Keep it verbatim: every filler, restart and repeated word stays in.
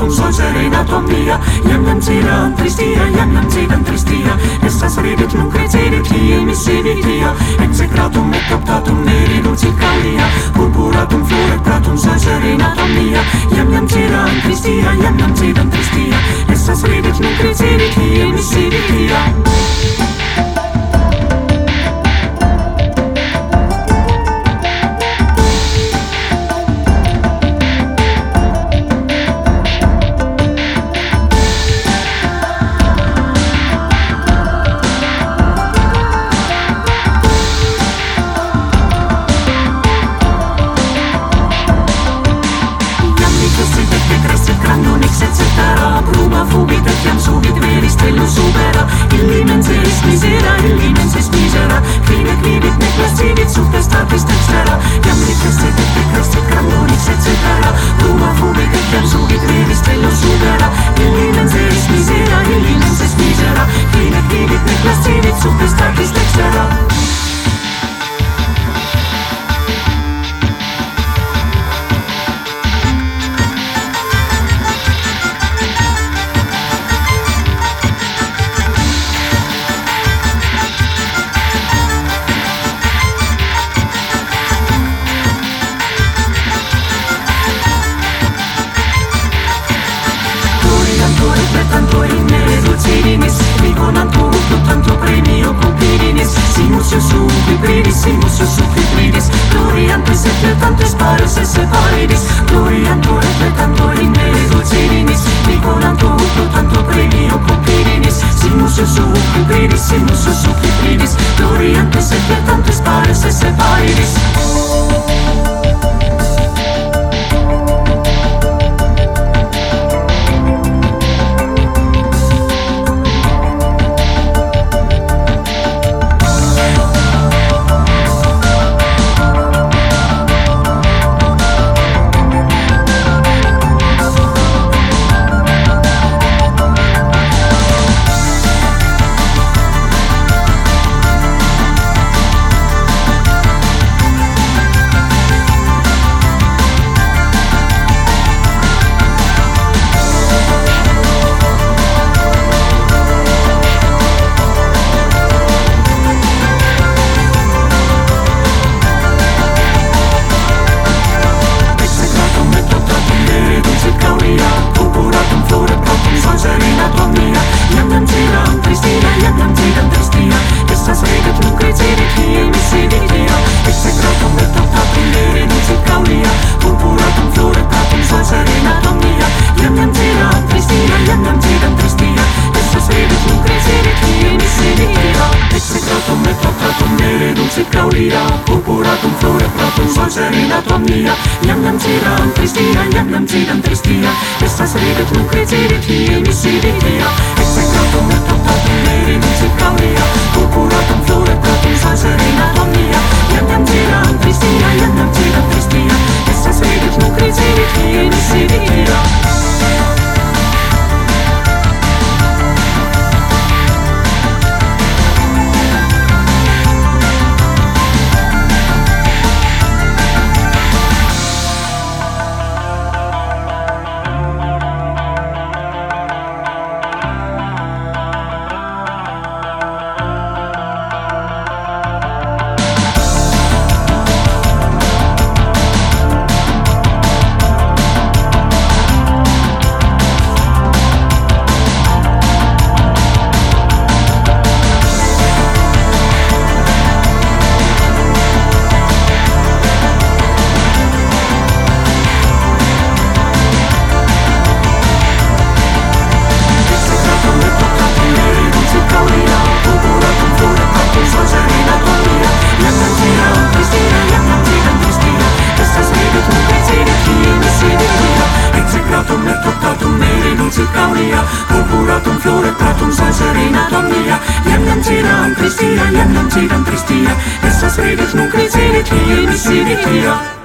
pratum sol serenatum mia, iam nam tiram tristia, iam nam tidam tristia, essas ridit nunc recidit hie missiditia, execratum et optatum neri dulcit caudia, purpuratum flore pratum sol serenatum mia, iam nam tiram tristia, iam nam tidam tristia, essas ridit nunc recidit hie missiditia. Bruma fugit et iam subit veris stellum supera, illi menseris misera, illi mensis misera, crine quibit neclas cidit subtestatis dextera, iam licescet et decrescet grandonis et cetera. Bruma fugit et iam subit veris stellum supera, illi menseris misera, illi mensis misera, crine quibit neclas cidit subtestatis dextera. Tanto in nere dulcidinis, vigonantur tanto premio cupidinis, simus iussu quibridis, simus iussu quibridis, gloriantes et letantes pares esse paridis, gloriantur et letantur in nere dulcidinis, vigonantur tanto premio cupidinis, simus iussu quibridis, simus iussu quibridis, gloriantes et letantes pares esse paridis. Purpuratum flore pratum sol serenatum mia, iam nam tiram tristia, iam nam tidam tristia, essas ridit nunc recidit hie missiditia, execratum et optatum neri dulcit caudia, purpuratum flore pratum sol serenatum mia, iam nam tiram tristia, iam nam tidam tristia, essas ridit nunc recidit hie missiditia. Purpuratum flore pratum sol serenatum mia, iam nam tiram tristia, iam nam tidam tristia, essas ridit nunc recidit hie missiditia.